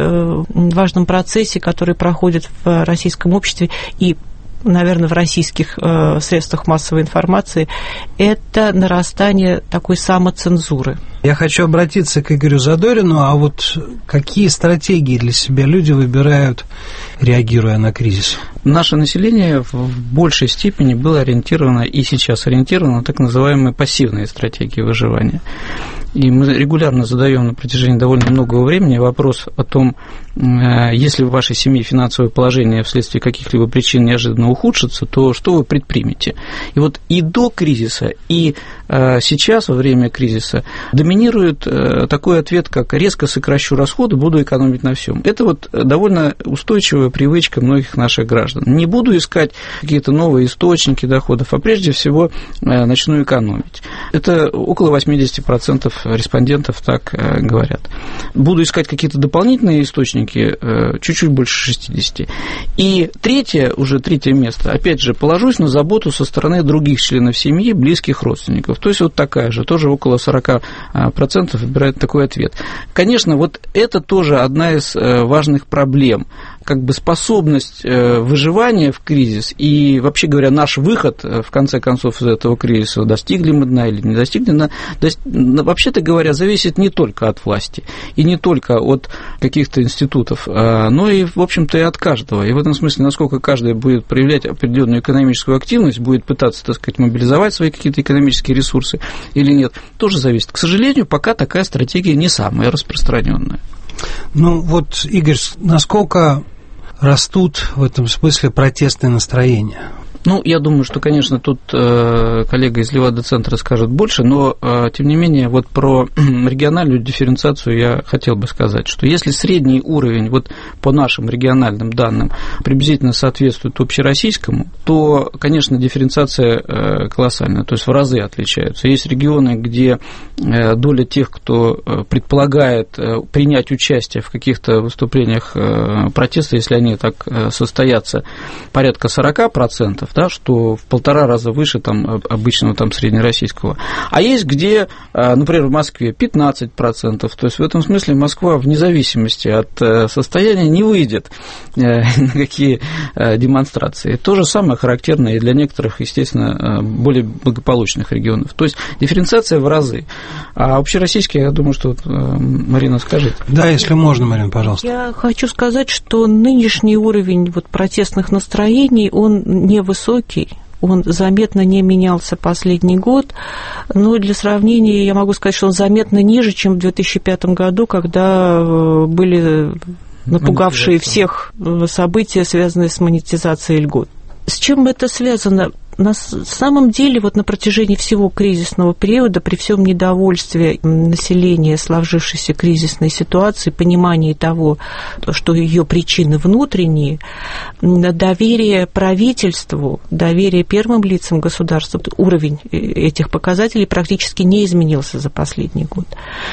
[SPEAKER 3] важном процессе, который проходит в российском обществе и, наверное, в российских средствах массовой информации, это нарастание такой самоцензуры.
[SPEAKER 1] Я хочу обратиться к Игорю Задорину, а вот какие стратегии для себя люди выбирают, реагируя на кризис?
[SPEAKER 2] Наше население в большей степени было ориентировано и сейчас ориентировано на так называемые пассивные стратегии выживания. И мы регулярно задаем на протяжении довольно многого времени вопрос о том, если в вашей семье финансовое положение вследствие каких-либо причин неожиданно ухудшится, то что вы предпримете? И вот и до кризиса, и сейчас, во время кризиса, доминирует такой ответ, как резко сокращу расходы, буду экономить на всем. Это вот довольно устойчивая привычка многих наших граждан. Не буду искать какие-то новые источники доходов, а прежде всего начну экономить. Это около 80% респондентов так говорят. Буду искать какие-то дополнительные источники, чуть-чуть больше 60%. И третье место, опять же, положусь на заботу со стороны других членов семьи, близких родственников. То есть вот такая же, тоже около 40% выбирает такой ответ. Конечно, вот это тоже одна из важных проблем. Как бы способность выживания в кризис и, вообще говоря, наш выход, в конце концов, из этого кризиса, достигли мы дна или не достигли дна, вообще-то говоря, зависит не только от власти и не только от каких-то институтов, но и, в общем-то, и от каждого. И в этом смысле, насколько каждый будет проявлять определенную экономическую активность, будет пытаться, так сказать, мобилизовать свои какие-то экономические ресурсы или нет, тоже зависит. К сожалению, пока такая стратегия не самая распространенная.
[SPEAKER 1] Ну вот, Игорь, насколько растут в этом смысле протестные настроения?
[SPEAKER 2] Ну, я думаю, что, конечно, тут коллега из Левада-центра скажет больше, но, тем не менее, вот про региональную дифференциацию я хотел бы сказать, что если средний уровень вот по нашим региональным данным приблизительно соответствует общероссийскому, то, конечно, дифференциация колоссальная, то есть в разы отличаются. Есть регионы, где доля тех, кто предполагает принять участие в каких-то выступлениях протеста, если они так состоятся, порядка 40%, да, что в 1,5 раза выше там, обычного там, среднероссийского. А есть где, например, в Москве 15%. То есть в этом смысле Москва, вне зависимости от состояния, не выйдет на какие демонстрации. То же самое характерно и для некоторых, естественно, более благополучных регионов. То есть дифференциация в разы. А общероссийский, я думаю, что Марина скажет.
[SPEAKER 1] Да, если можно, Марина, пожалуйста.
[SPEAKER 3] Я хочу сказать, что нынешний уровень вот протестных настроений, он невысокий, он заметно не менялся последний год, но для сравнения я могу сказать, что он заметно ниже, чем в 2005 году, когда были напугавшие всех события, связанные с монетизацией льгот. С чем это связано? На самом деле, вот на протяжении всего кризисного периода, при всем недовольстве населения сложившейся кризисной ситуации, понимании того, что ее причины внутренние, доверие правительству, доверие первым лицам государства, уровень этих показателей практически не изменился за последний год.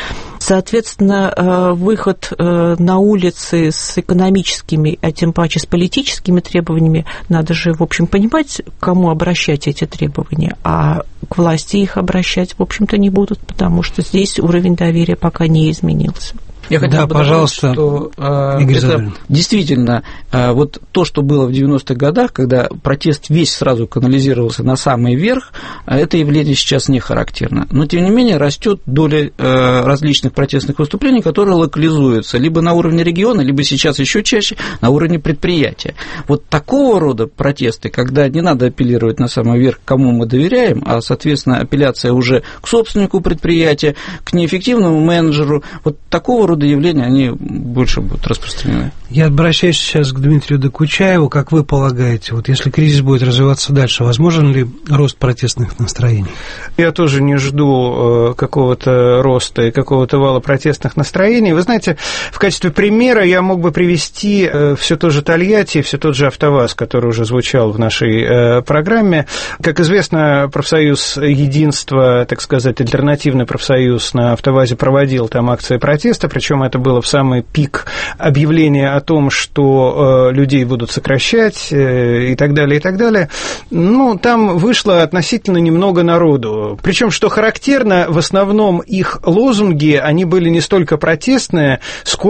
[SPEAKER 3] Соответственно, выход на улицы с экономическими, а тем паче с политическими требованиями, надо же, в общем, понимать, к кому обращать эти требования, а к власти их обращать, в общем-то, не будут, потому что здесь уровень доверия пока не изменился.
[SPEAKER 2] Я хотел бы добавить, что это действительно вот то, что было в 90-х годах, когда протест весь сразу канализировался на самый верх, это явление сейчас не характерно. Но, тем не менее, растет доля различных протестных выступлений, которые локализуются либо на уровне региона, либо сейчас еще чаще на уровне предприятия. Вот такого рода протесты, когда не надо апеллировать на самый верх, кому мы доверяем, а, соответственно, апелляция уже к собственнику предприятия, к неэффективному менеджеру, вот такого рода явления, они больше будут распространены.
[SPEAKER 1] Я обращаюсь сейчас к Дмитрию Докучаеву. Как вы полагаете, вот если кризис будет развиваться дальше, возможен ли рост протестных настроений?
[SPEAKER 4] Я тоже не жду какого-то роста и какого-то вала протестных настроений. Вы знаете, в качестве примера я мог бы привести все тот же Тольятти, все тот же АвтоВАЗ, который уже звучал в нашей программе. Как известно, профсоюз «Единство», так сказать, альтернативный профсоюз на АвтоВАЗе проводил там акции протеста, причем это было в самый пик объявления о том, что людей будут сокращать и так далее, и так далее. Ну, там вышло относительно немного народу. Причем, что характерно, в основном их лозунги, они были не столько протестные,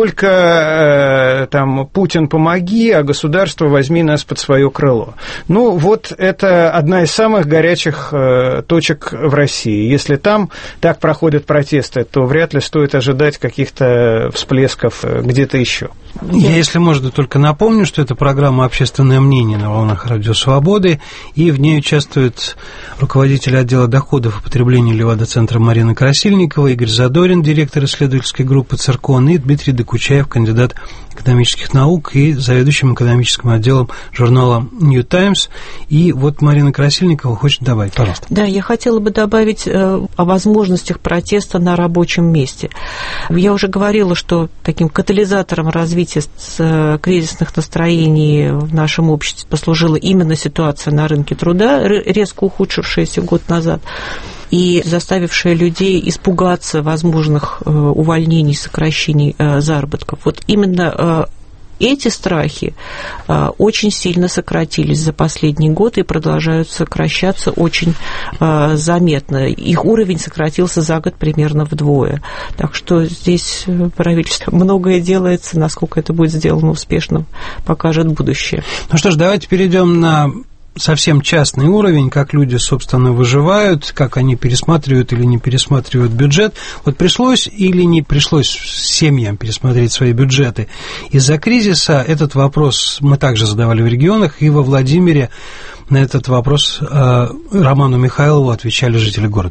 [SPEAKER 4] сколько там «Путин, помоги», а государство возьми нас под свое крыло. Ну, вот это одна из самых горячих точек в России. Если там так проходят протесты, то вряд ли стоит ожидать каких-то всплесков где-то еще.
[SPEAKER 1] Я, если можно, только напомню, что это программа «Общественное мнение» на волнах Радио Свободы, и в ней участвуют руководитель отдела доходов и потребления Левада-центра Марина Красильникова, Игорь Задорин, директор исследовательской группы «Циркон», и Дмитрий Докучаев, кандидат экономических наук и заведующим экономическим отделом журнала New Times. И вот Марина Красильникова хочет добавить, пожалуйста.
[SPEAKER 3] Да, я хотела бы добавить о возможностях протеста на рабочем месте. Я уже говорила, что таким катализатором развития кризисных настроений в нашем обществе послужила именно ситуация на рынке труда, резко ухудшившаяся год назад, и заставившая людей испугаться возможных увольнений, сокращений заработков. Вот именно эти страхи очень сильно сократились за последний год и продолжают сокращаться очень заметно. Их уровень сократился за год примерно вдвое. Так что здесь правительство многое делается, насколько это будет сделано успешно, покажет будущее.
[SPEAKER 1] Ну что ж, давайте перейдем на совсем частный уровень, как люди, собственно, выживают, как они пересматривают или не пересматривают бюджет. Вот пришлось или не пришлось семьям пересмотреть свои бюджеты из-за кризиса? Этот вопрос мы также задавали в регионах, и во Владимире на этот вопрос Роману Михайлову отвечали жители города.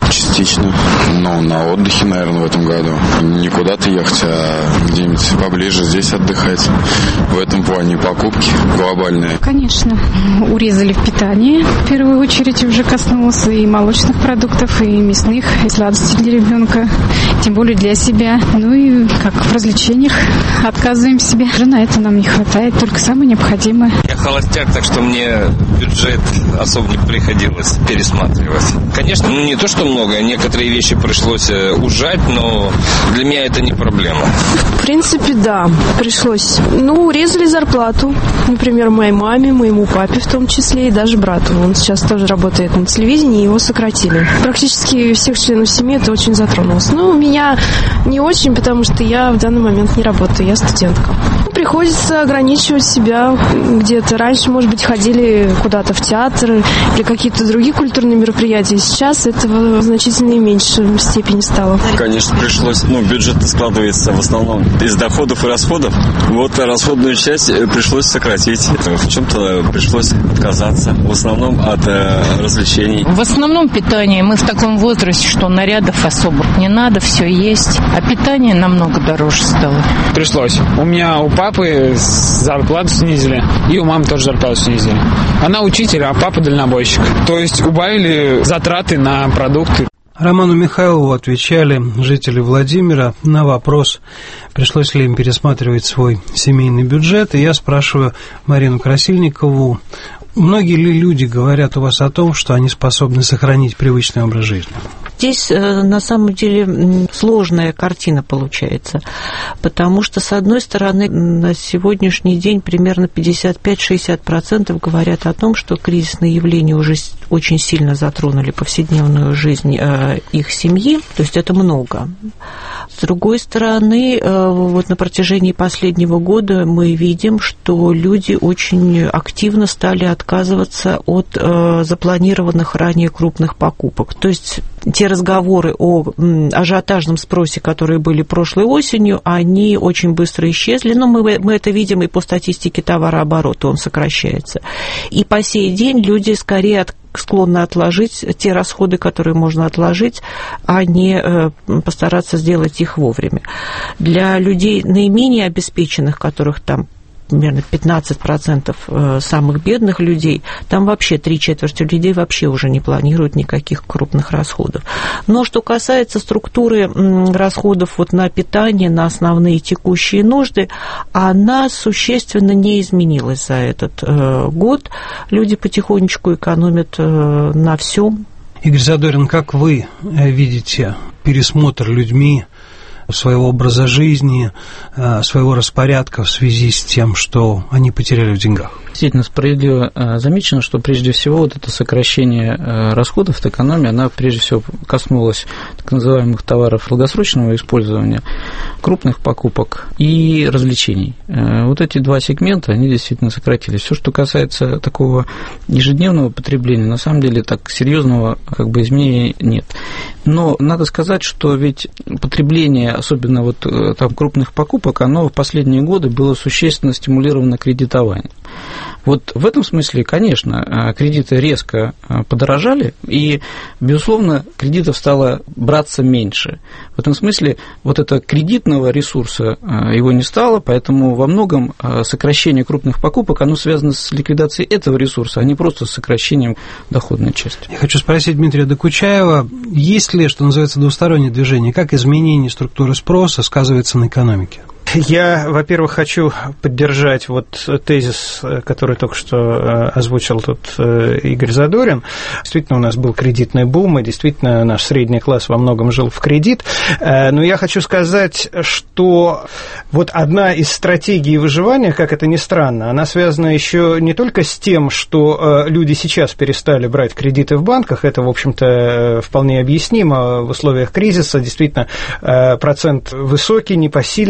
[SPEAKER 5] Частично. Но на отдыхе, наверное, в этом году. Не куда-то ехать, а где-нибудь поближе здесь отдыхать. В этом плане покупки глобальные.
[SPEAKER 6] Конечно. Урезали в питании. В первую очередь уже коснулся и молочных продуктов, и мясных, и сладостей для ребенка. Тем более для себя. Ну и как в развлечениях отказываем себе. Уже на это нам не хватает. Только самое необходимое.
[SPEAKER 7] Я холостяк, так что мне бюджет особо не приходилось пересматривать. Конечно, не то, что много. Некоторые вещи пришлось ужать, но для меня это не проблема.
[SPEAKER 9] В принципе, да, пришлось. Урезали зарплату. Например, моей маме, моему папе в том числе, и даже брату. Он сейчас тоже работает на телевидении, его сократили. Практически всех членов семьи это очень затронулось. Меня не очень, потому что я в данный момент не работаю, я студентка. Приходится ограничивать себя где-то. Раньше, может быть, ходили куда-то в театр или какие-то другие культурные мероприятия. Сейчас этого значительно меньше степени стало.
[SPEAKER 25] Конечно, пришлось. Бюджет складывается в основном из доходов и расходов. Расходную часть пришлось сократить. В чем-то пришлось отказаться. В основном от развлечений.
[SPEAKER 26] В основном питание. Мы в таком возрасте, что нарядов особо не надо, все есть. А питание намного дороже стало.
[SPEAKER 27] Пришлось. У папы зарплату снизили, и у мамы тоже зарплату снизили. Она учитель, а папа дальнобойщик. То есть убавили затраты на продукты.
[SPEAKER 1] Роману Михайлову отвечали жители Владимира на вопрос, пришлось ли им пересматривать свой семейный бюджет. И я спрашиваю Марину Красильникову, многие ли люди говорят у вас о том, что они способны сохранить привычный образ жизни?
[SPEAKER 3] Здесь на самом деле сложная картина получается, потому что, с одной стороны, на сегодняшний день примерно 55-60% говорят о том, что кризисные явления уже очень сильно затронули повседневную жизнь их семьи, то есть это много. С другой стороны, на протяжении последнего года мы видим, что люди очень активно стали отказываться от запланированных ранее крупных покупок. То есть те разговоры о ажиотажном спросе, которые были прошлой осенью, они очень быстро исчезли. Но мы это видим и по статистике товарооборота, он сокращается. И по сей день люди скорее склонны отложить те расходы, которые можно отложить, а не постараться сделать их вовремя. Для людей наименее обеспеченных, которых там примерно 15% самых бедных людей, там вообще 3/4 людей вообще уже не планируют никаких крупных расходов. Но что касается структуры расходов на питание, на основные текущие нужды, она существенно не изменилась за этот год. Люди потихонечку экономят на всем.
[SPEAKER 1] Игорь Задорин, как вы видите пересмотр людьми своего образа жизни, своего распорядка в связи с тем, что они потеряли в деньгах?
[SPEAKER 2] Действительно справедливо замечено, что прежде всего это сокращение расходов, экономия, она прежде всего коснулась так называемых товаров долгосрочного использования, крупных покупок и развлечений. Эти два сегмента, они действительно сократились. Все, что касается такого ежедневного потребления, на самом деле так серьезного изменения нет. Но надо сказать, что ведь потребление, особенно крупных покупок, оно в последние годы было существенно стимулировано кредитованием. В этом смысле, конечно, кредиты резко подорожали, и, безусловно, кредитов стало браться меньше. В этом смысле этого кредитного ресурса его не стало, поэтому во многом сокращение крупных покупок, оно связано с ликвидацией этого ресурса, а не просто с сокращением доходной части.
[SPEAKER 1] Я хочу спросить Дмитрия Докучаева, есть ли, что называется, двустороннее движение, как изменение структуры спроса сказывается на экономике?
[SPEAKER 4] Я, во-первых, хочу поддержать тезис, который только что озвучил тут Игорь Задорин. Действительно, у нас был кредитный бум, и действительно наш средний класс во многом жил в кредит. Но я хочу сказать, что одна из стратегий выживания, как это ни странно, она связана еще не только с тем, что люди сейчас перестали брать кредиты в банках, это, в общем-то, вполне объяснимо в условиях кризиса, действительно, процент высокий, непосильный для многих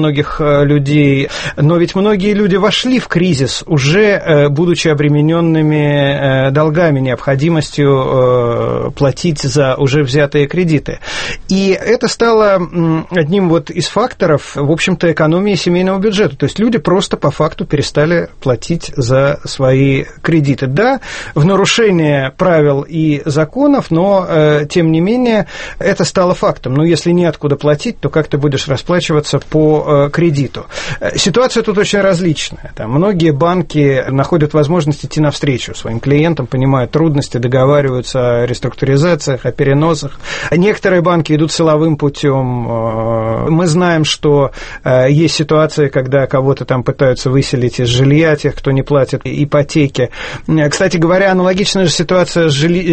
[SPEAKER 4] многих людей, но ведь многие люди вошли в кризис, уже будучи обремененными долгами, необходимостью платить за уже взятые кредиты. И это стало одним вот из факторов, в общем-то, экономии семейного бюджета. То есть люди просто по факту перестали платить за свои кредиты. Да, в нарушение правил и законов, но, тем не менее, это стало фактом. Ну, если неоткуда платить, то как ты будешь расплачиваться по кредиту? Ситуация тут очень различная. Там многие банки находят возможность идти навстречу своим клиентам, понимают трудности, договариваются о реструктуризациях, о переносах. Некоторые банки идут силовым путем. Мы знаем, что есть ситуации, когда кого-то там пытаются выселить из жилья, тех, кто не платит ипотеки. Кстати говоря, аналогичная же ситуация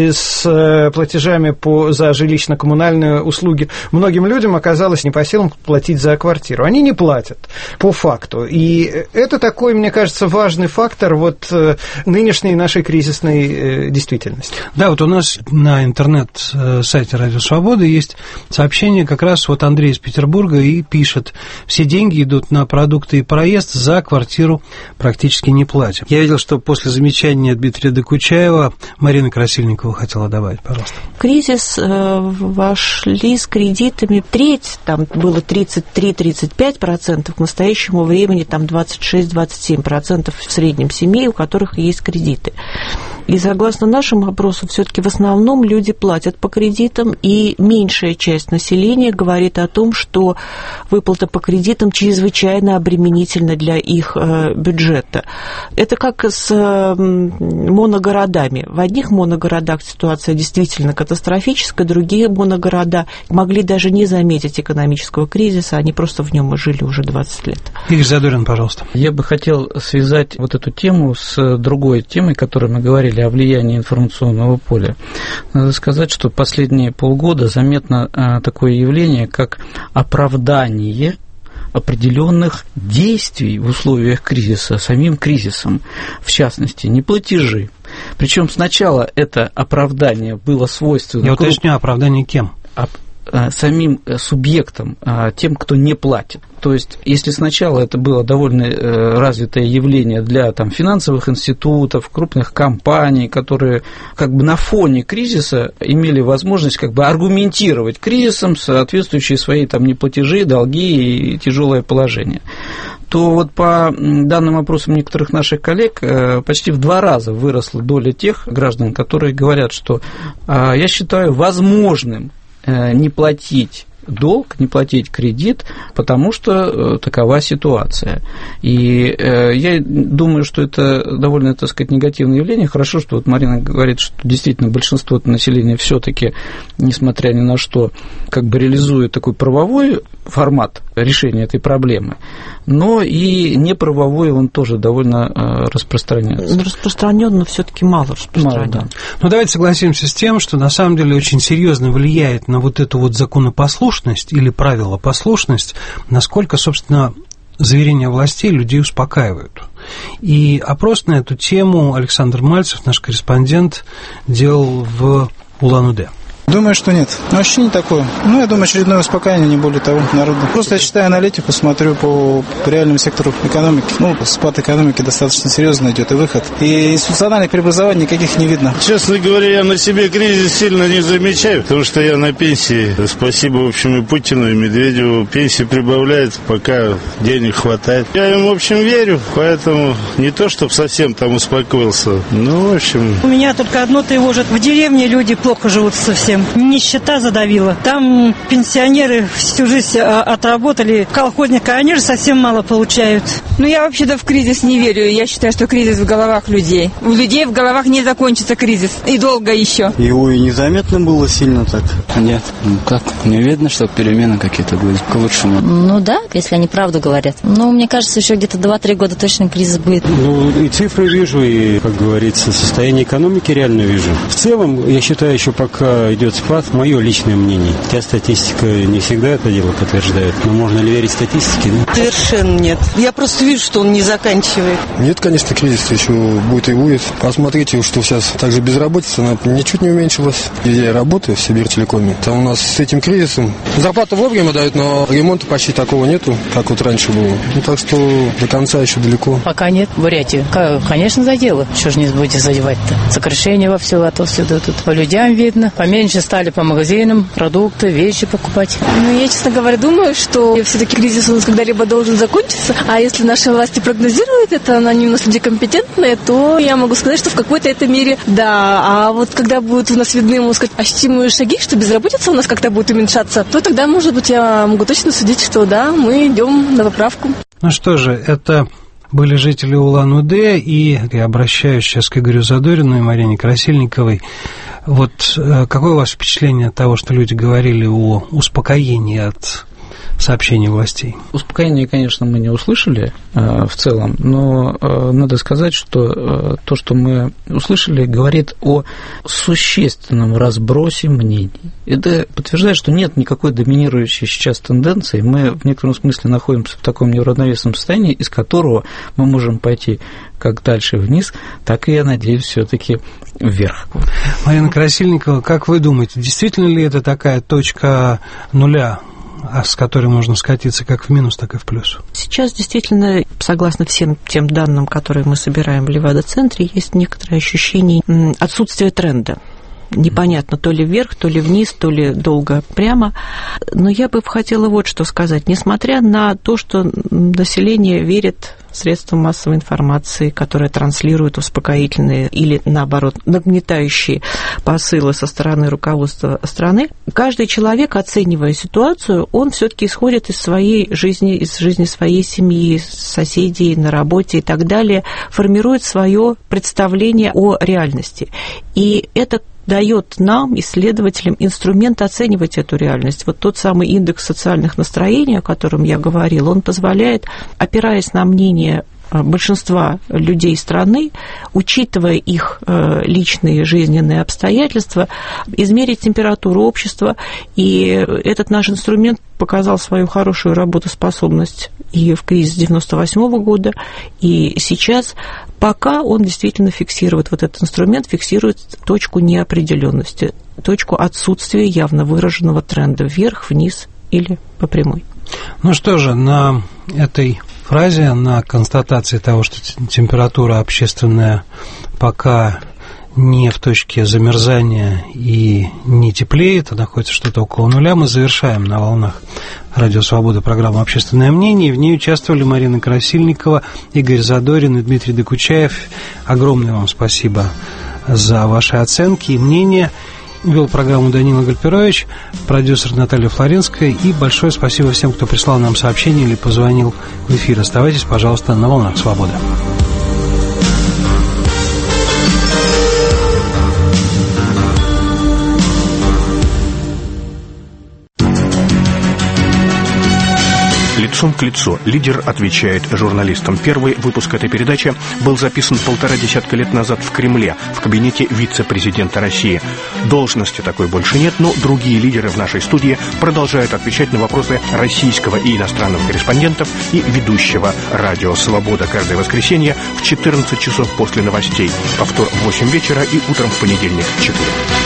[SPEAKER 4] с платежами за жилищно-коммунальные услуги. Многим людям оказалось не по силам платить за квартиру. Они не платят по факту. И это такой, мне кажется, важный фактор вот нынешней нашей кризисной действительности.
[SPEAKER 1] Да, вот у нас на интернет-сайте «Радио Свобода» есть сообщение как раз вот Андрей из Петербурга и пишет: все деньги идут на продукты и проезд, за квартиру практически не платим. Я видел, что после замечания Дмитрия Докучаева Марина Красильникова хотела добавить, пожалуйста.
[SPEAKER 3] В кризис вошли с кредитами треть, там было 33-35%, к настоящему времени там 26-27% в среднем семей, у которых есть кредиты. И согласно нашему опросу, все-таки в основном люди платят по кредитам, и меньшая часть населения говорит о том, что выплата по кредитам чрезвычайно обременительна для их бюджета. Это как с моногородами. В одних моногородах ситуация действительно катастрофическая, другие моногорода могли даже не заметить экономического кризиса, они просто в нем и жили уже 20 лет.
[SPEAKER 1] Игорь Задорин, пожалуйста.
[SPEAKER 2] Я бы хотел связать вот эту тему с другой темой, о которой мы говорили, о влиянии информационного поля. Надо сказать, что последние полгода заметно такое явление, как оправдание определенных действий в условиях кризиса, самим кризисом, в частности, неплатежи. Причем сначала это оправдание было свойственно...
[SPEAKER 1] Я уточню, оправдание кем?
[SPEAKER 2] Самим субъектам, тем, кто не платит. То есть, если сначала это было довольно развитое явление для там, финансовых институтов, крупных компаний, которые как бы на фоне кризиса имели возможность как бы аргументировать кризисом соответствующие свои там, неплатежи, долги и тяжелое положение, то вот по данным опросам некоторых наших коллег почти в 2 раза выросла доля тех граждан, которые говорят, что я считаю возможным не платить долг, не платить кредит, потому что такова ситуация. И я думаю, что это довольно, так сказать, негативное явление. Хорошо, что вот Марина говорит, что действительно большинство населения все-таки, несмотря ни на что, как бы реализует такой правовой формат решения этой проблемы, но и неправовой он тоже довольно распространяется.
[SPEAKER 3] Распространен, но все-таки мало распространен.
[SPEAKER 1] Да. Но давайте согласимся с тем, что на самом деле очень серьезно влияет на вот эту вот законопослушность или правилопослушность, насколько, собственно, заверения властей людей успокаивают. И опрос на эту тему Александр Мальцев, наш корреспондент, делал в Улан-Удэ.
[SPEAKER 8] Думаю, что нет. Ощущение такое. Я думаю, очередное успокаивание, не более того, народа. Просто я читаю аналитику, смотрю по реальному сектору экономики. Спад экономики достаточно серьезно идет и выход. И институциональных преобразований никаких не видно.
[SPEAKER 10] Честно говоря, я на себе кризис сильно не замечаю, потому что я на пенсии. Спасибо, в общем, и Путину, и Медведеву. Пенсии прибавляют, пока денег хватает. Я им, в общем, верю, поэтому не то, чтобы совсем там успокоился. В общем...
[SPEAKER 11] У меня только одно тревожит. В деревне люди плохо живут совсем. Нищета задавила. Там пенсионеры всю жизнь отработали. Колхозника, они же совсем мало получают.
[SPEAKER 12] Я вообще-то в кризис не верю. Я считаю, что кризис в головах людей. У людей в головах не закончится кризис. И долго еще.
[SPEAKER 13] Его и незаметно было сильно так.
[SPEAKER 14] Нет. Как? Не видно, что перемены какие-то будут к лучшему.
[SPEAKER 15] Да, если они правду говорят. Мне кажется, еще где-то 2-3 года точно кризис будет.
[SPEAKER 13] И цифры вижу, и, как говорится, состояние экономики реально вижу. В целом, я считаю, еще пока идет идет спад, мое личное мнение. Хотя статистика не всегда это дело подтверждает. Но можно ли верить статистике? Да?
[SPEAKER 16] Совершенно нет. Я просто вижу, что он не заканчивает.
[SPEAKER 24] Нет, конечно, кризис еще будет и будет. Посмотрите, что сейчас также безработица, она ничуть не уменьшилась. Я работаю в Сибиртелекоме. Там у нас с этим кризисом зарплату вовремя дают, но ремонта почти такого нету, как вот раньше было. Ну, так что до конца еще далеко.
[SPEAKER 26] Пока нет. Бурятию, конечно, задело. Что же не будете задевать-то? Сокращение во все, а то сюда тут. По людям видно. Поменьше стали по магазинам продукты, вещи покупать.
[SPEAKER 9] Ну, я, честно говоря, думаю, что все-таки кризис у нас когда-либо должен закончиться. А если наши власти прогнозируют это, они у нас люди компетентные, то я могу сказать, что в какой-то этой мере да. А вот когда будут у нас видны, можно сказать, ощутимые шаги, что безработица у нас как-то будет уменьшаться, то тогда, может быть, я могу точно судить, что да, мы идем на поправку.
[SPEAKER 1] Ну что же, это были жители Улан-Удэ, и я обращаюсь сейчас к Игорю Задорину и Марине Красильниковой. Вот какое у вас впечатление от того, что люди говорили о успокоении от сообщений властей?
[SPEAKER 2] Успокоения, конечно, мы не услышали в целом, но надо сказать, что то, что мы услышали, говорит о существенном разбросе мнений. Это подтверждает, что нет никакой доминирующей сейчас тенденции. Мы в некотором смысле находимся в таком неуравновешенном состоянии, из которого мы можем пойти как дальше вниз, так и, я надеюсь, все-таки вверх.
[SPEAKER 1] Марина Красильникова, как вы думаете, действительно ли это такая точка нуля, с которой можно скатиться как в минус, так и в плюс?
[SPEAKER 3] Сейчас действительно, согласно всем тем данным, которые мы собираем в Левада-центре, есть некоторое ощущение отсутствия тренда. Непонятно, то ли вверх, то ли вниз, то ли долго прямо. Но я бы хотела вот что сказать. Несмотря на то, что население верит средствам массовой информации, которые транслируют успокоительные или, наоборот, нагнетающие посылы со стороны руководства страны, каждый человек, оценивая ситуацию, он все-таки исходит из своей жизни, из жизни своей семьи, соседей, на работе и так далее, формирует свое представление о реальности. И это дает нам, исследователям, инструмент оценивать эту реальность. Вот тот самый индекс социальных настроений, о котором я говорила, он позволяет, опираясь на мнение большинства людей страны, учитывая их личные жизненные обстоятельства, измерить температуру общества. И этот наш инструмент показал свою хорошую работоспособность и в кризис 1998 года, и сейчас, пока он действительно фиксирует, вот этот инструмент фиксирует точку неопределенности, точку отсутствия явно выраженного тренда вверх, вниз или по прямой.
[SPEAKER 1] Ну что же, на этой фразе, на констатации того, что температура общественная пока не в точке замерзания и не теплеет, а находится что-то около нуля, мы завершаем на волнах Радио Свобода программу «Общественное мнение». В ней участвовали Марина Красильникова, Игорь Задорин и Дмитрий Докучаев. Огромное вам спасибо за ваши оценки и мнения. Вел программу Данила Гальперович, продюсер Наталья Флоренская. И большое спасибо всем, кто прислал нам сообщение или позвонил в эфир. Оставайтесь, пожалуйста, на волнах Свободы.
[SPEAKER 17] «Лицом к лицу» лидер отвечает журналистам. Первый выпуск этой передачи был записан 1,5 десятка лет назад в Кремле, в кабинете вице-президента России. Должности такой больше нет, но другие лидеры в нашей студии продолжают отвечать на вопросы российского и иностранных корреспондентов и ведущего «Радио Свобода» каждое воскресенье в 14 часов после новостей, повтор в 8 вечера и утром в понедельник в 4.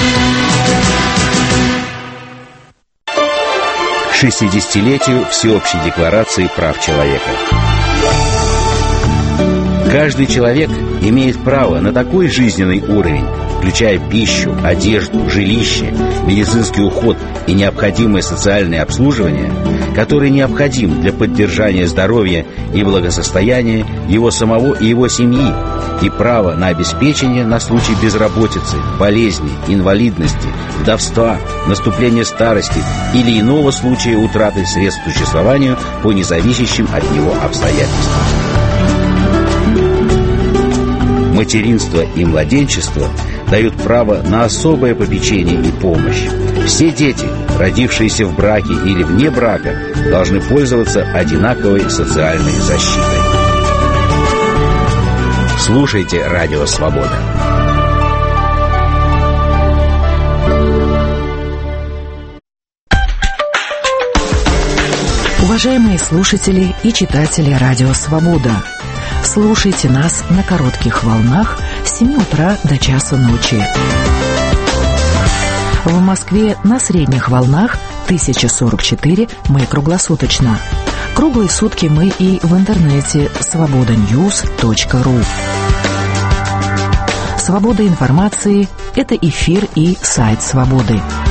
[SPEAKER 18] 60-летию Всеобщей декларации прав человека. Каждый человек имеет право на такой жизненный уровень, включая пищу, одежду, жилище, медицинский уход и необходимое социальное обслуживание, который необходим для поддержания здоровья и благосостояния его самого и его семьи, и право на обеспечение на случай безработицы, болезни, инвалидности, вдовства, наступления старости или иного случая утраты средств к существованию по независящим от него обстоятельствам. Материнство и младенчество дают право на особое попечение и помощь. Все дети, родившиеся в браке или вне брака, должны пользоваться одинаковой социальной защитой. Слушайте «Радио Свобода».
[SPEAKER 5] Уважаемые слушатели и читатели радио «Свобода», слушайте нас на коротких волнах с 7 утра до часу ночи. В Москве на средних волнах 1044 мы круглосуточно. Круглые сутки мы и в интернете svobodanews.ru. Свобода информации – это эфир и сайт «Свободы».